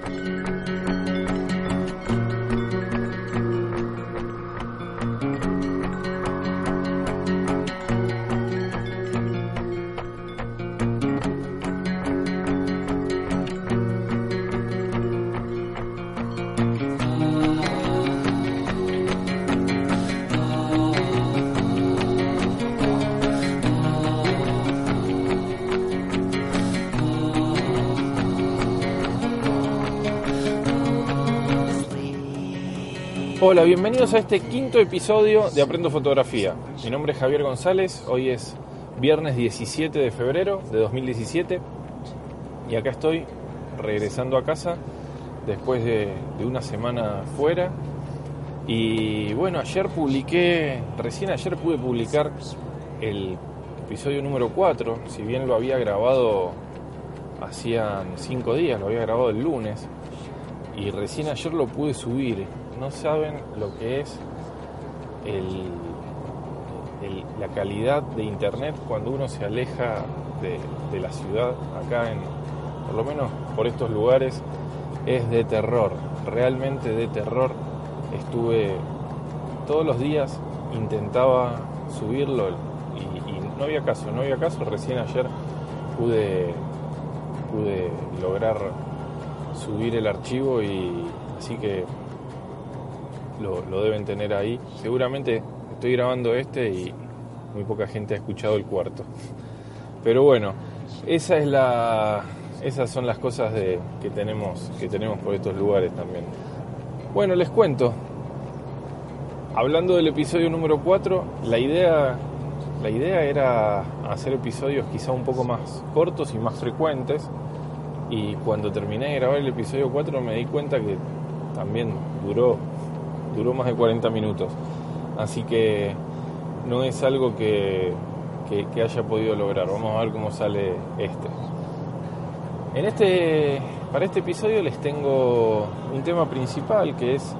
Hola, bienvenidos a este quinto episodio de Aprendo Fotografía. Mi nombre es Javier González, hoy es viernes 17 de febrero de 2017 y acá estoy regresando a casa después de una semana fuera. Y bueno, recién ayer pude publicar el episodio número 4, si bien lo había grabado hacían 5 días, lo había grabado el lunes y recién ayer lo pude subir. No saben lo que es la calidad de internet cuando uno se aleja de la ciudad. Acá, por lo menos por estos lugares, es de terror, realmente de terror. Estuve todos los días, intentaba subirlo y no había caso. Recién ayer pude lograr subir el archivo y así que lo deben tener ahí. Seguramente estoy grabando y muy poca gente ha escuchado el cuarto. Pero bueno, esas son las cosas que tenemos por estos lugares también. Bueno, les cuento. Hablando del episodio número 4, la idea era hacer episodios quizá un poco más cortos y más frecuentes. Y cuando terminé de grabar el episodio 4 me di cuenta que también duró más de 40 minutos, así que no es algo que haya podido lograr. Vamos a ver cómo sale para este episodio les tengo un tema principal, que es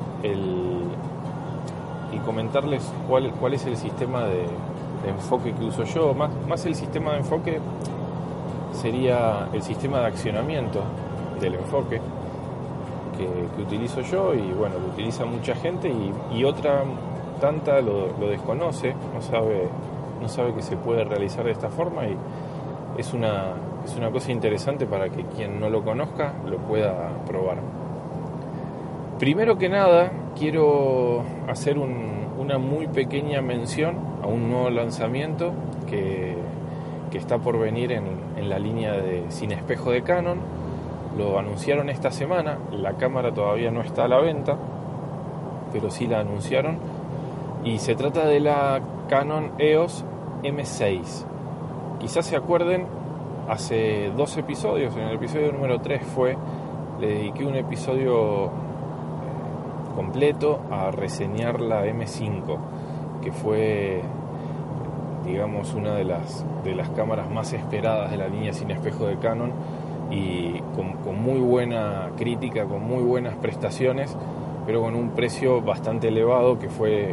y comentarles cuál es el sistema de enfoque que uso yo. Más el sistema de enfoque sería el sistema de accionamiento del enfoque que utilizo yo, y bueno, lo utiliza mucha gente y otra tanta lo desconoce, no sabe que se puede realizar de esta forma, y es una cosa interesante para que quien no lo conozca lo pueda probar. Primero que nada, quiero hacer una muy pequeña mención a un nuevo lanzamiento que está por venir en la línea de sin espejo de Canon. Lo anunciaron esta semana, la cámara todavía no está a la venta, pero sí la anunciaron, y se trata de la Canon EOS M6. Quizás se acuerden, hace 2 episodios, en el episodio número 3 le dediqué un episodio completo a reseñar la M5, que fue, digamos, una de las cámaras más esperadas de la línea sin espejo de Canon, y con muy buena crítica, con muy buenas prestaciones, pero con un precio bastante elevado, que fue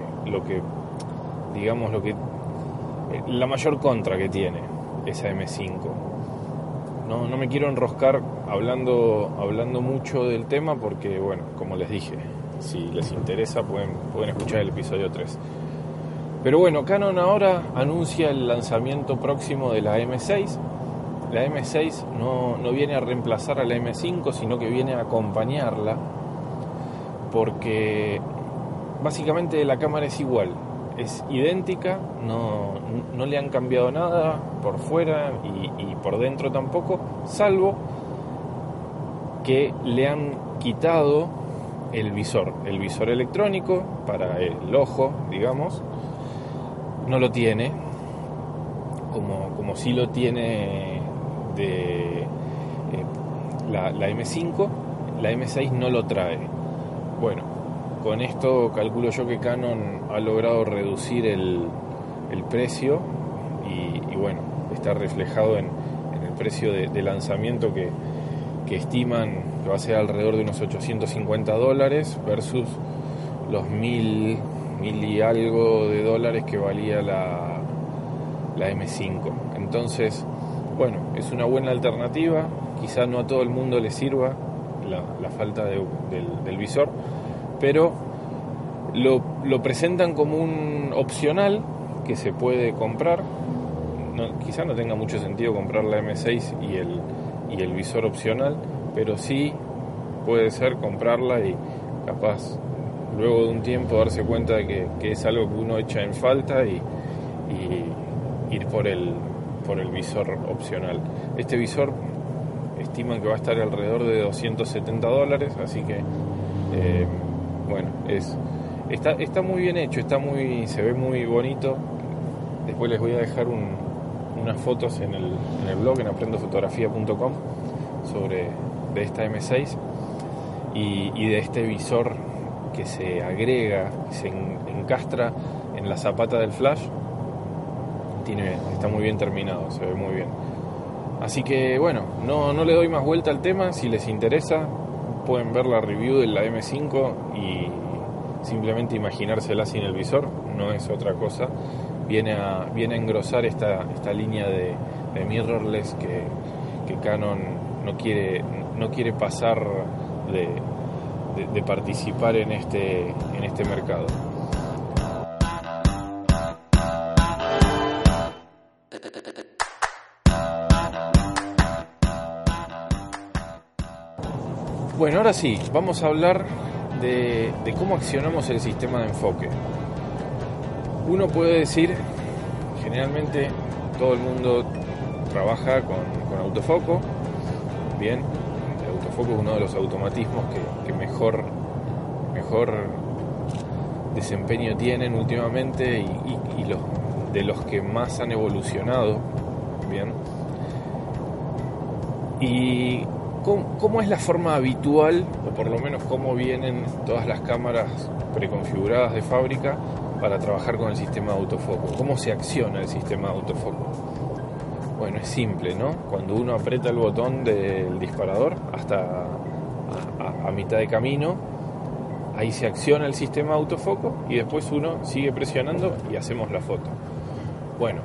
la mayor contra que tiene esa M5. No me quiero enroscar hablando mucho del tema, porque bueno, como les dije, si les interesa pueden escuchar el episodio 3. Pero bueno, Canon ahora anuncia el lanzamiento próximo de la M6. La M6 no viene a reemplazar a la M5, sino que viene a acompañarla, porque básicamente la cámara es igual, es idéntica, no le han cambiado nada por fuera y por dentro tampoco, salvo que le han quitado el visor electrónico para el ojo, digamos, no lo tiene, como sí lo tiene la M5, la M6 no lo trae. Bueno, con esto calculo yo que Canon ha logrado reducir el precio y bueno, está reflejado en el precio de lanzamiento que estiman que va a ser alrededor de unos $850 versus los 1.000 y algo de dólares que valía la M5. Entonces, bueno, es una buena alternativa, quizás no a todo el mundo le sirva la falta del visor, pero lo presentan como un opcional que se puede comprar. Quizá no tenga mucho sentido comprar la M6 y el visor opcional, pero sí puede ser comprarla y capaz luego de un tiempo darse cuenta de que es algo que uno echa en falta y ir por el visor opcional. Este visor estiman que va a estar alrededor de $270, así que bueno, está muy bien hecho, se ve muy bonito. Después les voy a dejar unas fotos en el blog, en aprendofotografía.com, de esta M6 y de este visor que se agrega, se encastra en la zapata del flash. Está muy bien terminado, se ve muy bien. Así que bueno, no le doy más vuelta al tema. Si les interesa, pueden ver la review de la M5 y simplemente imaginársela sin el visor. No es otra cosa. Viene a engrosar esta línea de mirrorless que Canon no quiere pasar de participar en este mercado. Bueno, ahora sí, vamos a hablar de cómo accionamos el sistema de enfoque. Uno puede decir, generalmente todo el mundo trabaja con autofoco. Bien, el autofoco es uno de los automatismos que mejor desempeño tienen últimamente y de los que más han evolucionado. Bien. Y ¿cómo es la forma habitual, o por lo menos cómo vienen todas las cámaras preconfiguradas de fábrica para trabajar con el sistema de autofoco? ¿Cómo se acciona el sistema de autofoco? Bueno, es simple, ¿no? Cuando uno aprieta el botón del disparador hasta a mitad de camino, ahí se acciona el sistema de autofoco y después uno sigue presionando y hacemos la foto. Bueno,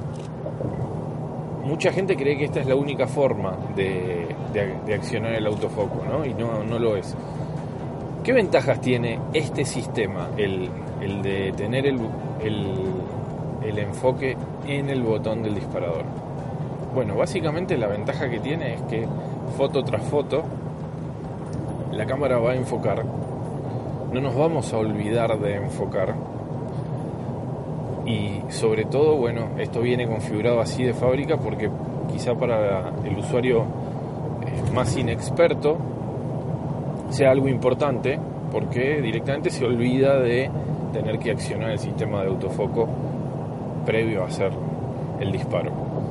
mucha gente cree que esta es la única forma de accionar el autofoco, ¿no? Y no lo es. ¿Qué ventajas tiene este sistema, el de tener el enfoque en el botón del disparador? Bueno, básicamente la ventaja que tiene es que foto tras foto la cámara va a enfocar, no nos vamos a olvidar de enfocar. Y sobre todo, bueno, esto viene configurado así de fábrica porque quizá para el usuario más inexperto sea algo importante, porque directamente se olvida de tener que accionar el sistema de autofoco previo a hacer el disparo.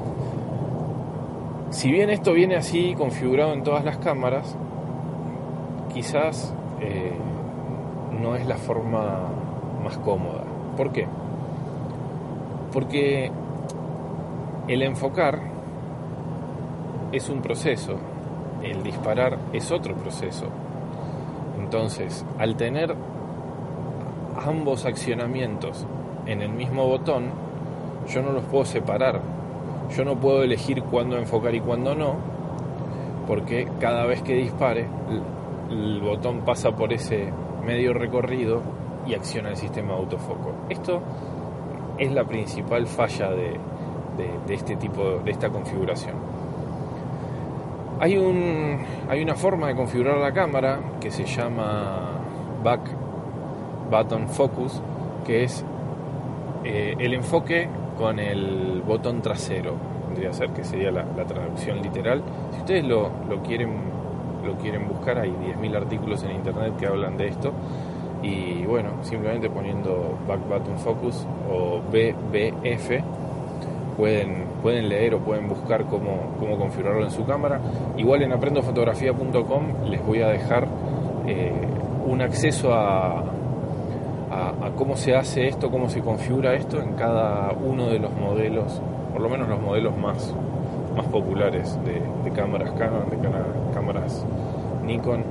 Si bien esto viene así configurado en todas las cámaras, quizás no es la forma más cómoda. ¿Por qué? Porque el enfocar es un proceso, el disparar es otro proceso. Entonces, al tener ambos accionamientos en el mismo botón, yo no los puedo separar. Yo no puedo elegir cuándo enfocar y cuándo no, porque cada vez que dispare, el botón pasa por ese medio recorrido y acciona el sistema de autofoco. Esto es la principal falla de esta configuración. Hay una forma de configurar la cámara que se llama Back Button Focus, que es el enfoque con el botón trasero, tendría ser que sería la traducción literal. Si ustedes lo quieren buscar, hay 10.000 artículos en internet que hablan de esto. Y bueno, simplemente poniendo Back Button Focus o BBF pueden leer o pueden buscar cómo configurarlo en su cámara. Igual en aprendofotografía.com les voy a dejar un acceso a cómo se hace esto, cómo se configura esto en cada uno de los modelos, por lo menos los modelos más populares de cámaras Canon, de cámaras Nikon,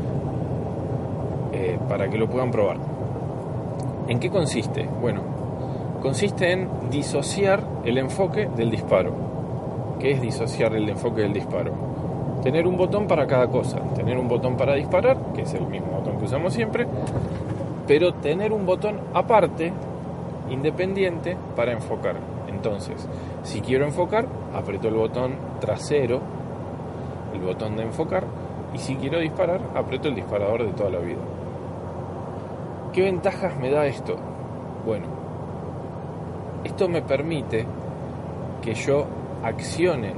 para que lo puedan probar. ¿En qué consiste? Bueno, consiste en disociar el enfoque del disparo. ¿Qué es disociar el enfoque del disparo? tener un botón para cada cosa, tener un botón para disparar, que es el mismo botón que usamos siempre, pero tener un botón aparte, independiente, para enfocar. Entonces, si quiero enfocar, aprieto el botón trasero, el botón de enfocar, y si quiero disparar, aprieto el disparador de toda la vida. ¿Qué ventajas me da esto? Bueno, esto me permite que yo accione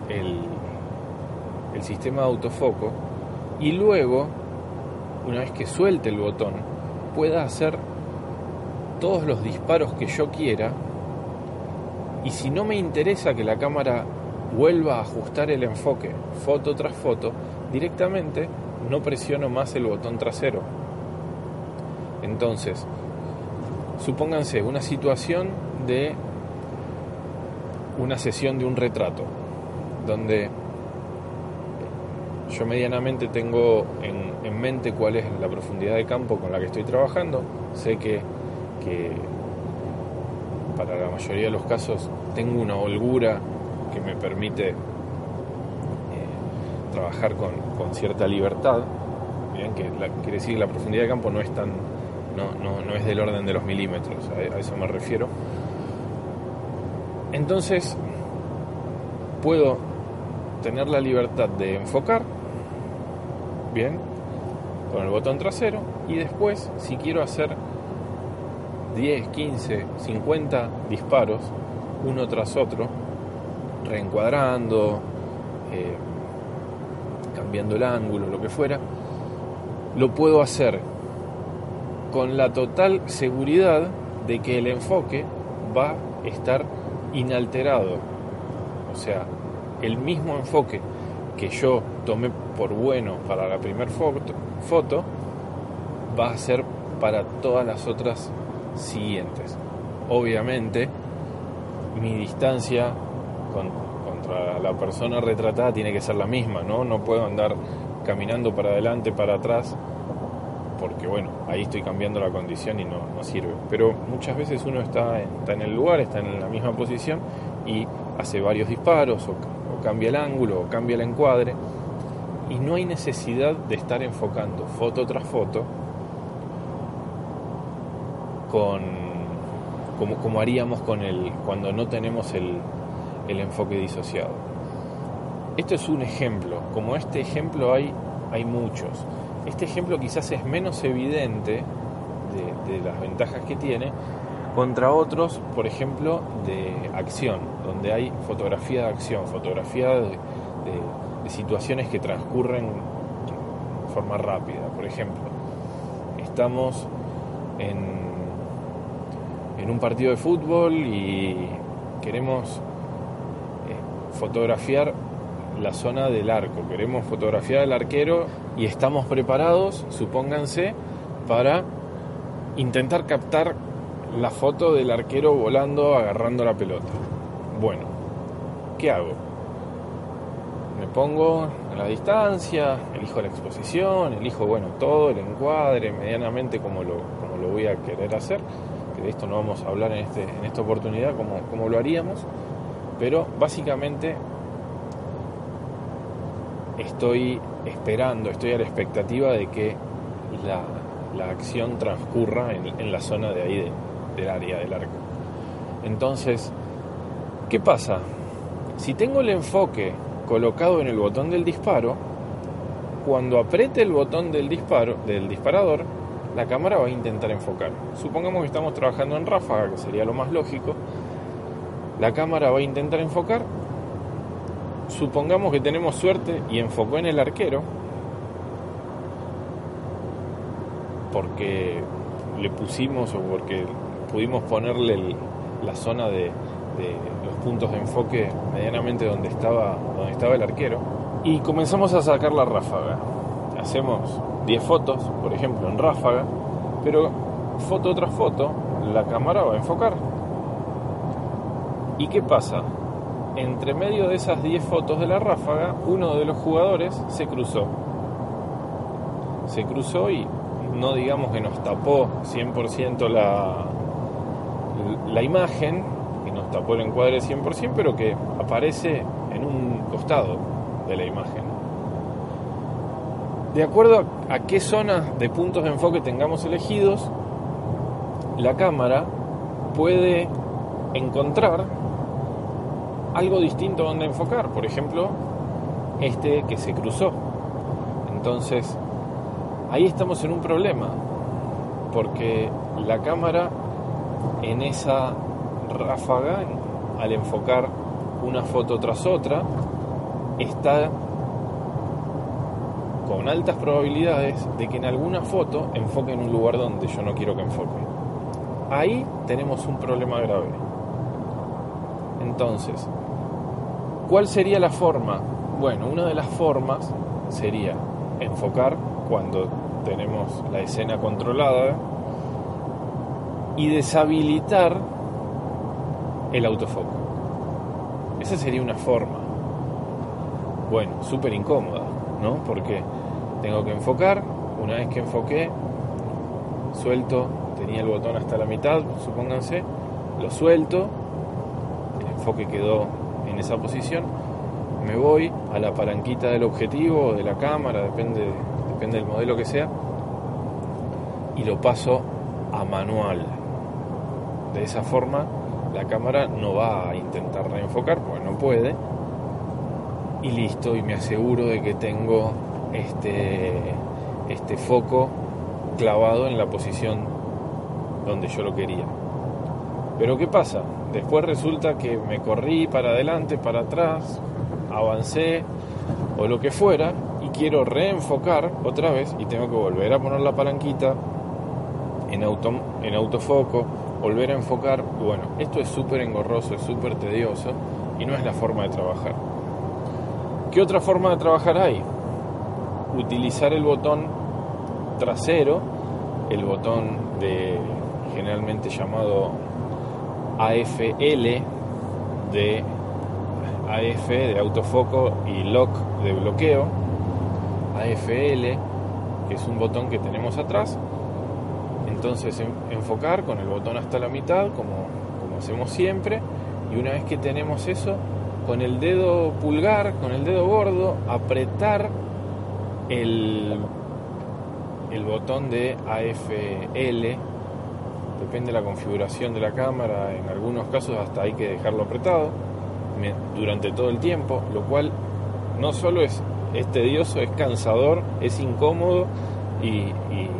el sistema de autofoco y luego, una vez que suelte el botón, pueda hacer todos los disparos que yo quiera, y si no me interesa que la cámara vuelva a ajustar el enfoque foto tras foto, directamente no presiono más el botón trasero. Entonces, supónganse una situación de una sesión de un retrato, donde yo medianamente tengo en mente cuál es la profundidad de campo con la que estoy trabajando. Sé que para la mayoría de los casos tengo una holgura que me permite trabajar con cierta libertad. Bien, quiere decir que la profundidad de campo no es no es del orden de los milímetros, a eso me refiero. Entonces puedo tener la libertad de enfocar bien con el botón trasero, y después, si quiero hacer 10, 15, 50 disparos uno tras otro, reencuadrando, cambiando el ángulo, lo que fuera, lo puedo hacer con la total seguridad de que el enfoque va a estar inalterado. O sea, el mismo enfoque que yo tomé por bueno para la primera foto va a ser para todas las otras siguientes. Obviamente, mi distancia contra la persona retratada tiene que ser la misma, ¿no? No puedo andar caminando para adelante, para atrás, porque bueno, ahí estoy cambiando la condición y no sirve. Pero muchas veces uno está en el lugar, está en la misma posición y hace varios disparos, o cambia el ángulo, o cambia el encuadre, y no hay necesidad de estar enfocando foto tras foto como haríamos cuando no tenemos el enfoque disociado. Esto es un ejemplo. Como este ejemplo hay muchos. Este ejemplo quizás es menos evidente de las ventajas que tiene contra otros, por ejemplo, de acción, donde hay fotografía de acción, fotografía de situaciones que transcurren de forma rápida. Por ejemplo, estamos en un partido de fútbol y queremos fotografiar la zona del arco, queremos fotografiar al arquero y estamos preparados, supónganse, para intentar captar la foto del arquero volando, agarrando la pelota. Bueno, ¿qué hago? Me pongo a la distancia, elijo la exposición, elijo todo el encuadre medianamente como lo voy a querer hacer, que de esto no vamos a hablar en esta oportunidad como lo haríamos, pero básicamente estoy a la expectativa de que la acción transcurra en la zona de ahí del área del arco. Entonces, ¿qué pasa? Si tengo el enfoque colocado en el botón del disparo, cuando apriete el botón del disparador, la cámara va a intentar enfocar. Supongamos que estamos trabajando en ráfaga, que sería lo más lógico. La cámara va a intentar enfocar. Supongamos que tenemos suerte y enfocó en el arquero, porque le pusimos o porque pudimos ponerle la zona de los puntos de enfoque medianamente donde estaba el arquero, y comenzamos a sacar la ráfaga. Hacemos 10 fotos, por ejemplo, en ráfaga, pero foto tras foto la cámara va a enfocar. ¿Y qué pasa? Entre medio de esas 10 fotos de la ráfaga, uno de los jugadores se cruzó y no digamos que nos tapó 100% la imagen, que nos tapó el encuadre 100%, pero que aparece en un costado de la imagen. de acuerdo a qué zonas de puntos de enfoque tengamos elegidos, la cámara puede encontrar algo distinto donde enfocar. Por ejemplo, este que se cruzó. Entonces, ahí estamos en un problema, porque la cámara en esa ráfaga, al enfocar una foto tras otra, está con altas probabilidades de que en alguna foto enfoque en un lugar donde yo no quiero que enfoque. Ahí tenemos un problema grave. Entonces, ¿cuál sería la forma? Bueno, una de las formas sería enfocar cuando tenemos la escena controlada y deshabilitar el autofoco. Esa sería una forma. Bueno, súper incómoda, ¿no? Porque tengo que enfocar, una vez que enfoqué, suelto, tenía el botón hasta la mitad, supónganse, lo suelto, el enfoque quedó en esa posición, me voy a la palanquita del objetivo o de la cámara, depende del modelo que sea, y lo paso a manual. De esa forma la cámara no va a intentar reenfocar porque no puede, y listo, y me aseguro de que tengo este foco clavado en la posición donde yo lo quería. Pero ¿qué pasa? Después resulta que me corrí para adelante, para atrás, avancé o lo que fuera, y quiero reenfocar otra vez y tengo que volver a poner la palanquita en autofoco, volver a enfocar. Bueno, esto es súper engorroso, es súper tedioso y no es la forma de trabajar. ¿Qué otra forma de trabajar hay? Utilizar el botón trasero, el botón generalmente llamado AFL de autofoco y lock de bloqueo. AFL, que es un botón que tenemos atrás. Entonces enfocar con el botón hasta la mitad, como hacemos siempre, y una vez que tenemos eso, con el dedo pulgar, con el dedo gordo, apretar el botón de AFL. Depende de la configuración de la cámara, en algunos casos hasta hay que dejarlo apretado durante todo el tiempo, lo cual no solo es tedioso, es cansador, es incómodo y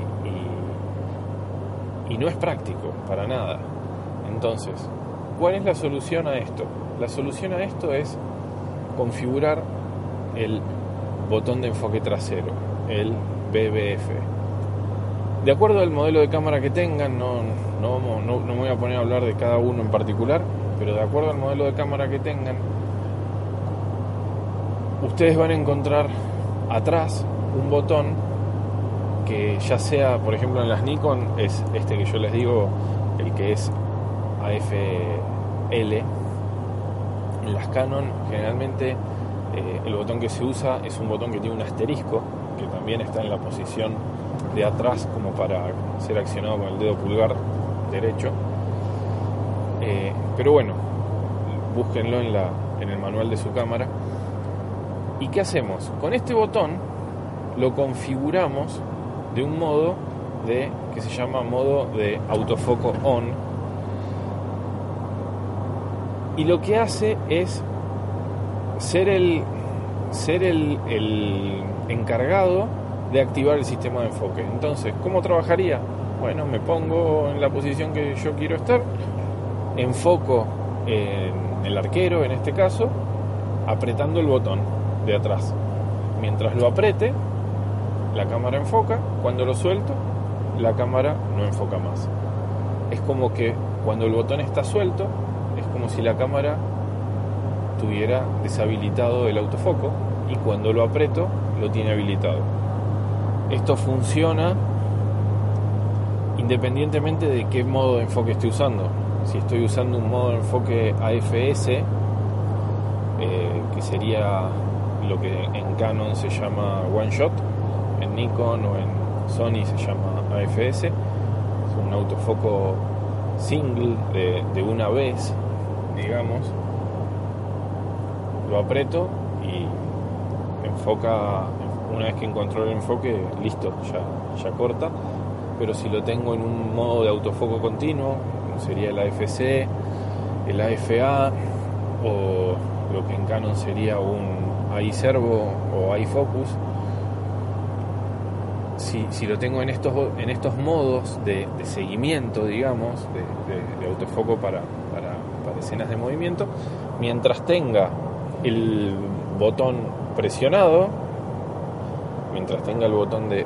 no es práctico para nada. Entonces, ¿cuál es la solución a esto? La solución a esto es configurar el botón de enfoque trasero, el BBF. De acuerdo al modelo de cámara que tengan, no me voy a poner a hablar de cada uno en particular, pero de acuerdo al modelo de cámara que tengan, ustedes van a encontrar atrás un botón que, ya sea, por ejemplo, en las Nikon es este que yo les digo, el que es AFL. En las Canon generalmente el botón que se usa es un botón que tiene un asterisco, que también está en la posición de atrás como para ser accionado con el dedo pulgar derecho. Pero bueno, búsquenlo en el manual de su cámara. ¿Y qué hacemos? Con este botón lo configuramos de un modo que se llama modo de autofoco on, y lo que hace es ser el encargado de activar el sistema de enfoque. Entonces, ¿cómo trabajaría? Bueno, me pongo en la posición que yo quiero estar, enfoco en el arquero, en este caso, apretando el botón de atrás. Mientras lo apriete, la cámara enfoca. Cuando lo suelto, la cámara no enfoca más. Es como que cuando el botón está suelto, es como si la cámara tuviera deshabilitado el autofoco, y cuando lo aprieto, lo tiene habilitado. Esto funciona independientemente de qué modo de enfoque estoy usando. Si estoy usando un modo de enfoque AFS, que sería lo que en Canon se llama One Shot, en Nikon o en Sony se llama AFS, es un autofoco single de una vez, digamos. Lo aprieto y una vez que encontró el enfoque, listo, ya corta. Pero si lo tengo en un modo de autofoco continuo, como sería el AFC, el AFA, o lo que en Canon sería un iServo o iFocus, si lo tengo en estos modos de seguimiento, digamos, de autofoco para escenas de movimiento, mientras tenga el botón presionado, mientras tenga el botón de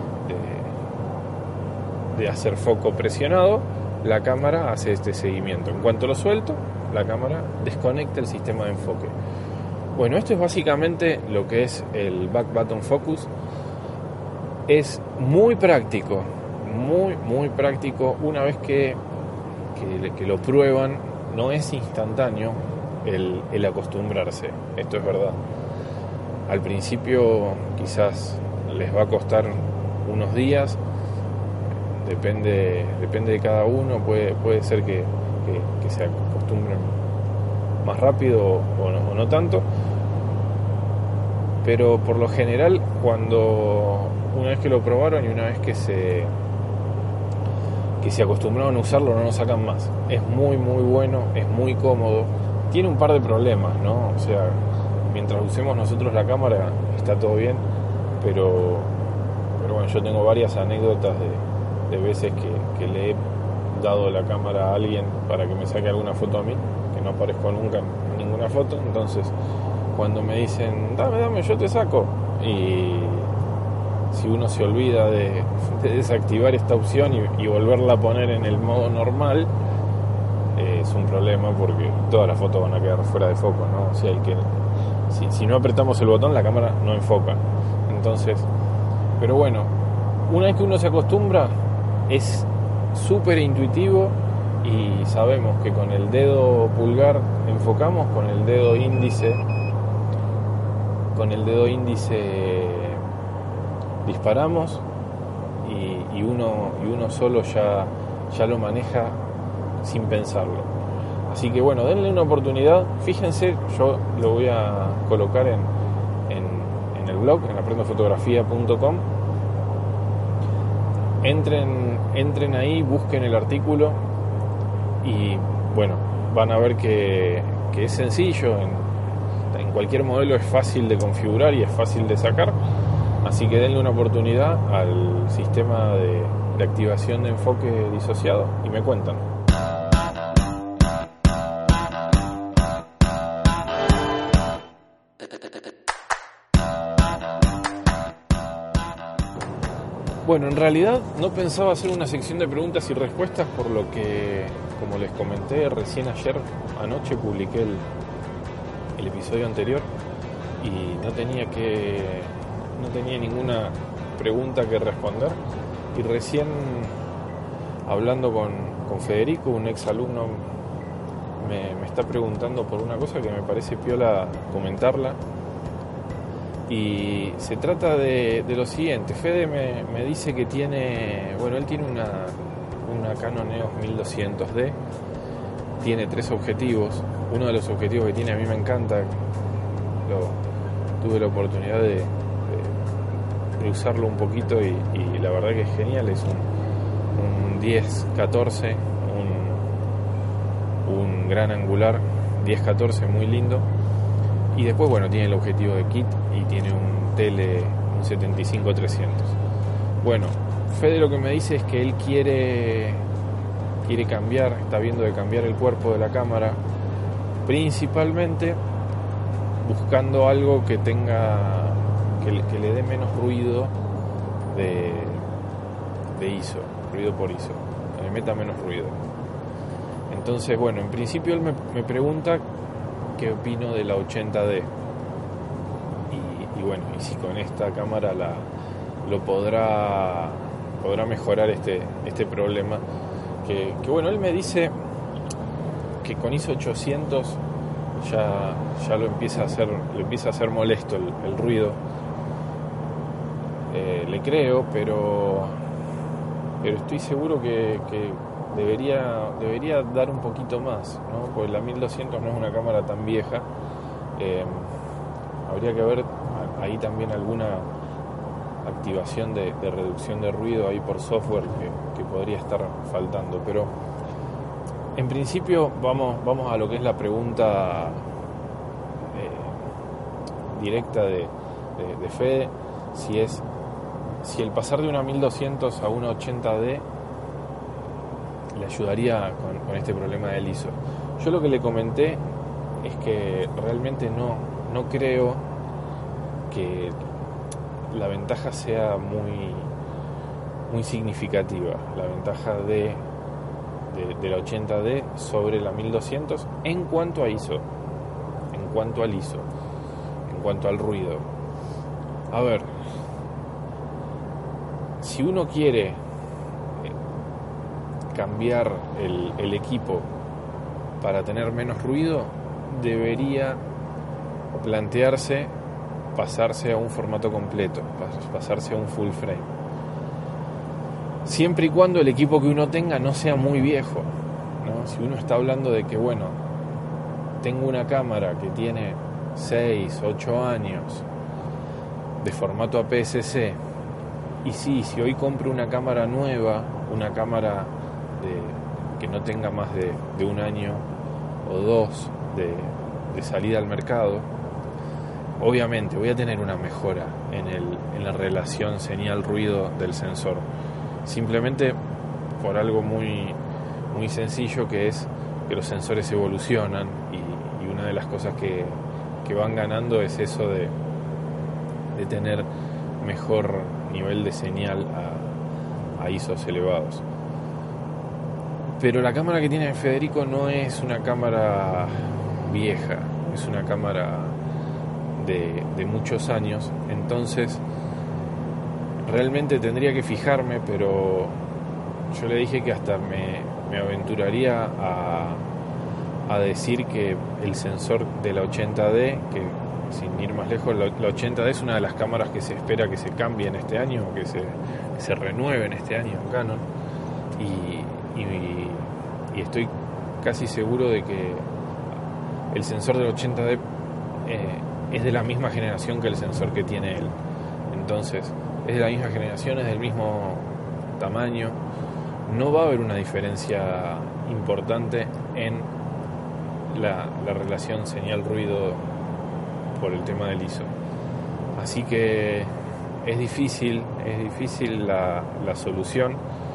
hacer foco presionado, la cámara hace este seguimiento. En cuanto lo suelto, la cámara desconecta el sistema de enfoque. Bueno, esto es básicamente lo que es el Back Button Focus. Es muy práctico, muy práctico. Una vez que lo prueban, no es instantáneo el acostumbrarse. Esto es verdad. Al principio quizás les va a costar unos días. Depende de cada uno. Puede ser que se acostumbren más rápido o no tanto. Pero por lo general, una vez que lo probaron y una vez que se acostumbraron a usarlo, no lo sacan más. Es muy bueno, es muy cómodo. Tiene un par de problemas, ¿no? O sea, mientras usemos nosotros la cámara está todo bien, pero bueno, yo tengo varias anécdotas de veces que le he dado la cámara a alguien para que me saque alguna foto a mí, que no aparezco nunca en ninguna foto. Entonces, cuando me dicen dame, yo te saco, y si uno se olvida de desactivar esta opción y volverla a poner en el modo normal, es un problema, porque todas las fotos van a quedar fuera de foco, ¿no? O sea, si no apretamos el botón, la cámara no enfoca. Entonces, pero bueno, una vez que uno se acostumbra, es súper intuitivo, y sabemos que con el dedo pulgar enfocamos, con el dedo índice disparamos, y uno solo ya lo maneja sin pensarlo. Así que bueno, denle una oportunidad. Fíjense, yo lo voy a colocar en el blog, en aprendofotografía.com. Entren ahí, busquen el artículo, y bueno, van a ver que es sencillo. En cualquier modelo es fácil de configurar y es fácil de sacar. Así que denle una oportunidad al sistema de activación de enfoque disociado y me cuentan. Bueno, en realidad no pensaba hacer una sección de preguntas y respuestas, por lo que, como les comenté, recién anoche publiqué el episodio anterior y no tenía ninguna pregunta que responder. Y recién, hablando con Federico, un ex alumno, me está preguntando por una cosa que me parece piola comentarla. Y se trata de lo siguiente. Fede me dice que él tiene una Canon EOS 1200D, tiene 3 objetivos. Uno de los objetivos que tiene a mí me encanta, tuve la oportunidad de usarlo un poquito y la verdad que es genial. Es un 10-14, un gran angular 10-14 muy lindo. Y después, bueno, tiene el objetivo de kit y tiene un 75-300. Bueno, Fede lo que me dice es que él quiere cambiar, está viendo de cambiar el cuerpo de la cámara, principalmente buscando algo que le dé menos ruido de ISO, ruido por ISO, que le meta menos ruido. Entonces, bueno, en principio él me pregunta qué opino de la 80D, y bueno, y si con esta cámara lo podrá mejorar este problema, que bueno, él me dice que con ISO 800 ya lo empieza a hacer molesto el ruido. Le creo, pero estoy seguro que debería dar un poquito más, ¿no? Porque la 1200 no es una cámara tan vieja. Habría que ver ahí también activación de reducción de ruido ahí por software que podría estar faltando. Pero en principio vamos a lo que es la pregunta directa de Fede, si el pasar de una 1200 a una 80D le ayudaría con este problema del ISO. Yo lo que le comenté es que realmente no creo que la ventaja sea muy significativa, la ventaja de la 80D sobre la 1200 en cuanto a ISO, en cuanto al ISO, en cuanto al ruido. A ver, si uno quiere cambiar el equipo para tener menos ruido, debería plantearse pasarse a un formato completo, pasarse a un full frame, siempre y cuando el equipo que uno tenga no sea muy viejo, ¿no? Si uno está hablando de que, bueno, tengo una cámara que tiene 6, 8 años de formato APS-C, y sí, si hoy compro una cámara nueva, una cámara que no tenga más de un año o dos de salida al mercado, obviamente voy a tener una mejora en la relación señal-ruido del sensor, simplemente por algo muy sencillo, que es que los sensores evolucionan y una de las cosas que van ganando es eso de tener mejor nivel de señal a ISOs elevados. Pero la cámara que tiene Federico no es una cámara vieja, es una cámara de muchos años, entonces realmente tendría que fijarme, pero yo le dije que hasta me aventuraría a decir que el sensor de la 80D, que sin ir más lejos, la 80D es una de las cámaras que se espera que se cambie en este año, que se renueve en este año en Canon, y estoy casi seguro de que el sensor del 80D es de la misma generación que el sensor que tiene él. Entonces, es de la misma generación, es del mismo tamaño. No va a haber una diferencia importante en la relación señal-ruido por el tema del ISO. Así que es difícil la solución.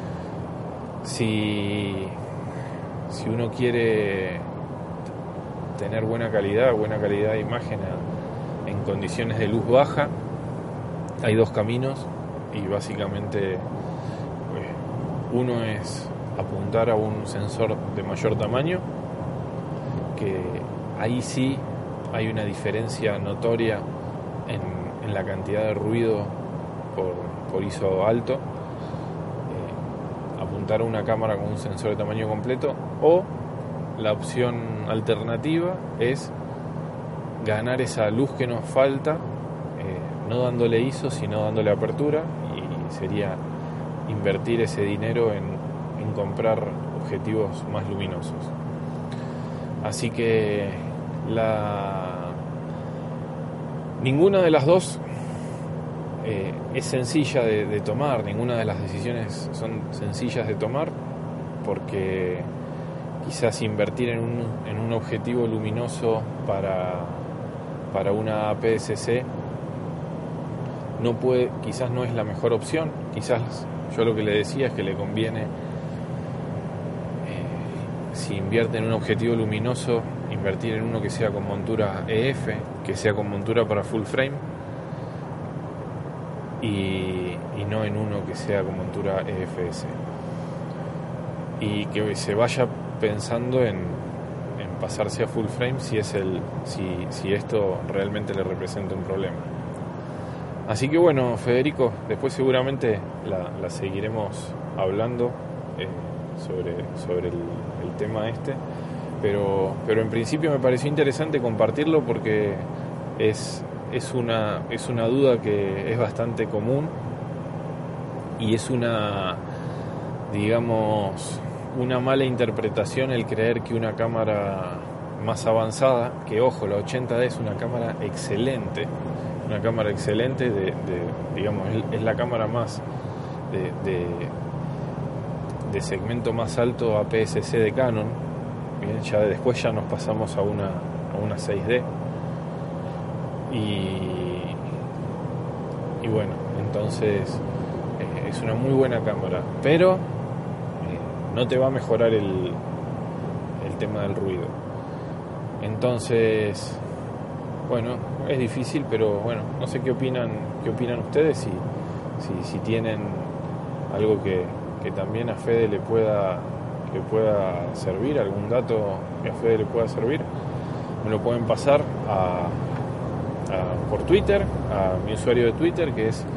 Si uno quiere tener buena calidad de imagen en condiciones de luz baja, hay dos caminos, y básicamente uno es apuntar a un sensor de mayor tamaño, que ahí sí hay una diferencia notoria en la cantidad de ruido por ISO alto. Apuntar a una cámara con un sensor de tamaño completo, o la opción alternativa es ganar esa luz que nos falta, no dándole ISO sino dándole apertura, y sería invertir ese dinero en comprar objetivos más luminosos. Así que ninguna de las dos es sencilla de tomar, ninguna de las decisiones son sencillas de tomar, porque quizás invertir en un objetivo luminoso para una APS-C quizás no es la mejor opción. Quizás yo lo que le decía es que le conviene, si invierte en un objetivo luminoso, invertir en uno que sea con montura EF, que sea con montura para full frame, y no en uno que sea con montura EFS, y que se vaya pensando en pasarse a full frame si esto realmente le representa un problema. Así que bueno, Federico, después seguramente la seguiremos hablando sobre el tema pero en principio me pareció interesante compartirlo, porque es una duda que es bastante común, y es una mala interpretación el creer que una cámara más avanzada, que ojo, la 80D es una cámara excelente, una cámara excelente, digamos, es la cámara más de segmento más alto APS-C de Canon. Bien, ya después ya nos pasamos a una 6D y bueno, entonces es una muy buena cámara, pero no te va a mejorar el tema del ruido. Entonces, bueno, es difícil, pero bueno, no sé qué opinan ustedes, si tienen algo que también a Fede le pueda servir, algún dato que a Fede le pueda servir, me lo pueden pasar por Twitter, a mi usuario de Twitter, que es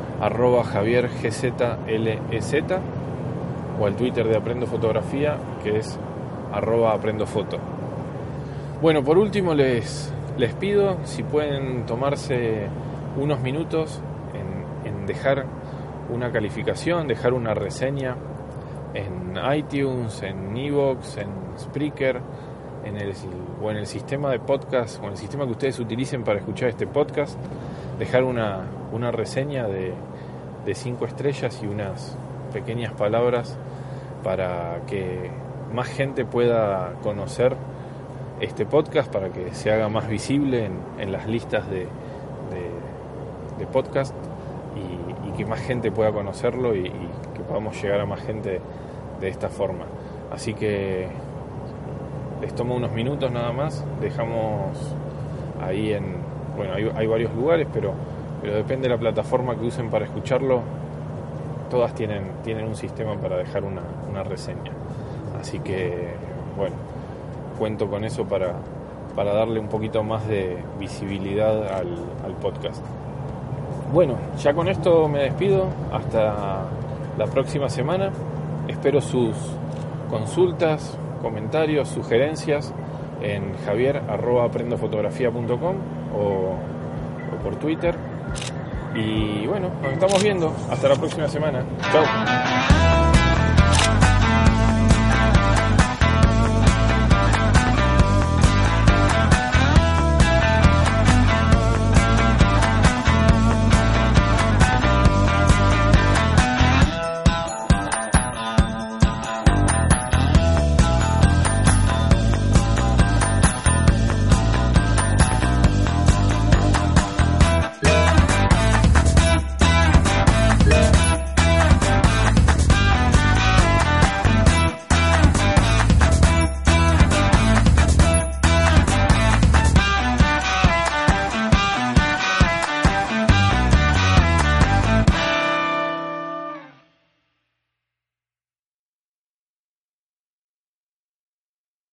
@JavierGZLEZ, o al Twitter de Aprendo Fotografía, que es @AprendoFoto. Bueno, por último les pido si pueden tomarse unos minutos en dejar una calificación, dejar una reseña en iTunes, en iVoox, en Spreaker, o en el sistema de podcast, o en el sistema que ustedes utilicen para escuchar este podcast, dejar una reseña de 5 estrellas y unas pequeñas palabras para que más gente pueda conocer este podcast, para que se haga más visible en las listas de podcast, y que más gente pueda conocerlo y que podamos llegar a más gente de esta forma. Así que les tomo unos minutos nada más, dejamos ahí bueno, hay varios lugares, pero depende de la plataforma que usen para escucharlo, todas tienen un sistema para dejar una reseña. Así que bueno, cuento con eso para darle un poquito más de visibilidad al podcast. Bueno, ya con esto me despido, hasta la próxima semana. Espero sus consultas, comentarios, sugerencias en javier@aprendofotografia.com o por Twitter. Y bueno, nos estamos viendo. Hasta la próxima semana. Chao.